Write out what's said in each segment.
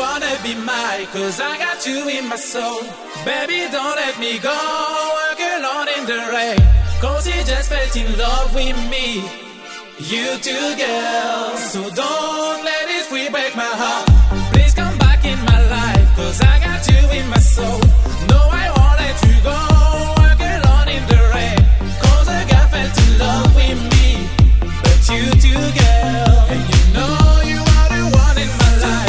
wanna be mine? 'Cause I got you in my soul. Baby, don't let me go, work alone in the rain. 'Cause he just felt in love with me. You too, girl. So don't let it free break my heart. Please come back in my life, 'cause I got you in my soul. No, I won't let you go, work alone in the rain. 'Cause a girl felt in love with me. But you too, girl. And you know you are the one in my life.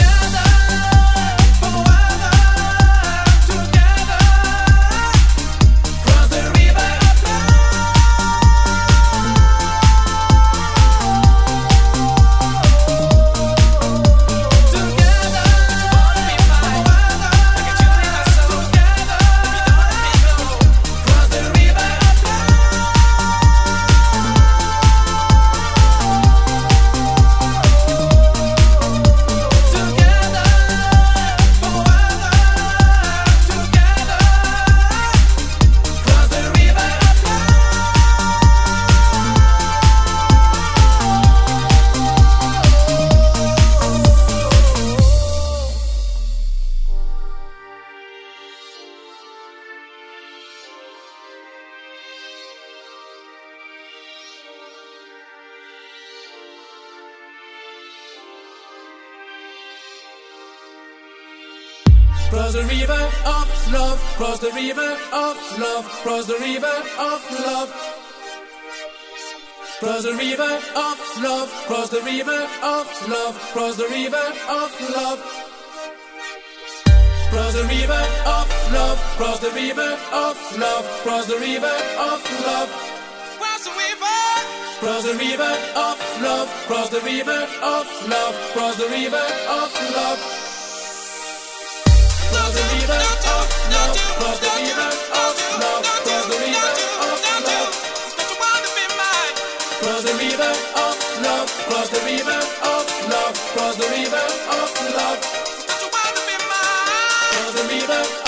Cross the river of love, cross the river of love, cross the river of love. Cross the river of love, cross the river of love, cross the river of love. Cross the river of love, cross the river of love, cross the river of love. Cross the river. Cross the river of love, cross the river of love, cross the river of love. Cross the river of love, cross the river of love, cross the river of love. Cross the river of love, cross the river of love, cross the river of love. Cross the river.